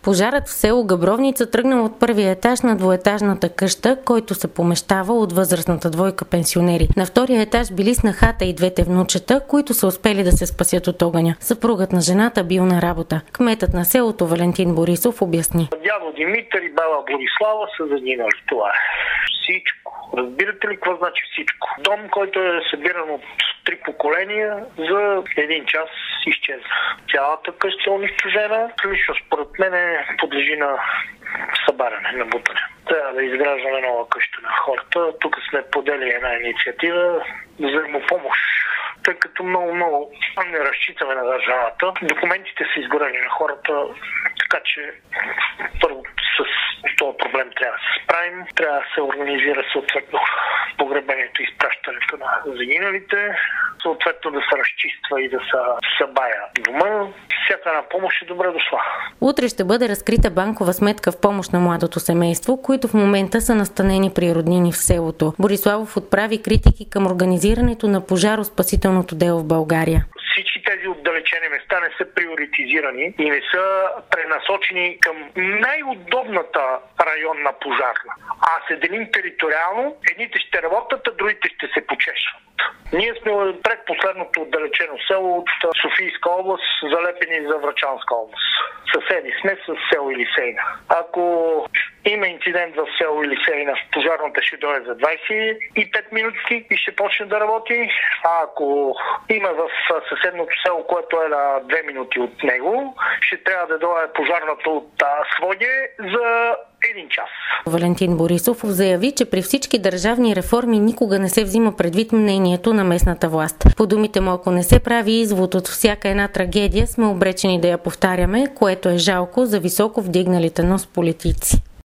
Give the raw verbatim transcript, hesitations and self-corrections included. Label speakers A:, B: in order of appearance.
A: Пожарът в село Габровница тръгнал от първия етаж на двоетажната къща, който се помещава от възрастната двойка пенсионери. На втория етаж били снахата и двете внучета, които са успели да се спасят от огъня. Съпругът на жената бил на работа. Кметът на селото Валентин Борисов обясни.
B: Дядо Димитър и баба Борислава са загинали. Това е всичко. Разбирате ли какво значи всичко? Дом, който е събиран от три поколения, за един час изчезна. Цялата къща е унищожена. Лично според мен подлежи на събаряне, на бутане. Трябва да изграждаме нова къща на хората. Тук сме подели една инициатива за взаимопомощ, тъй като много-много не разчитаме на държавата. Документите са изгорени на хората, така че първо с този проблем трябва да се справим. Трябва да се организира съответно погребението и изпращането на загиналите, съответно да се разчиства и да се събая дома. Всяка една помощ е добре дошла.
A: Утре ще бъде разкрита банкова сметка в помощ на младото семейство, които в момента са настанени при роднини в селото. Бориславов отправи критики към организирането на пожароспасителното дело в България.
B: Всички тези отдалечени места не са приоритизирани и не са пренасочени към най-удобната районна пожарна. А се делим териториално, едните ще работят, а другите ще се почешват. Ние сме предпоследното отдалечено село от Софийска област, залепени за Врачанска област. Съседи сме с село Елисейна. Ако има инцидент в село Елисейна, пожарната ще дойде за двадесет и пет минути и ще почне да работи. А ако има в съседното село, което е на две минути от него, ще трябва да дойде пожарната от Своге за един час.
A: Валентин Борисов заяви, че при всички държавни реформи никога не се взима предвид мнението на местната власт. По думите му, ако не се прави извод от всяка една трагедия, сме обречени да я повтаряме, което е жалко за високо вдигналите нос политици.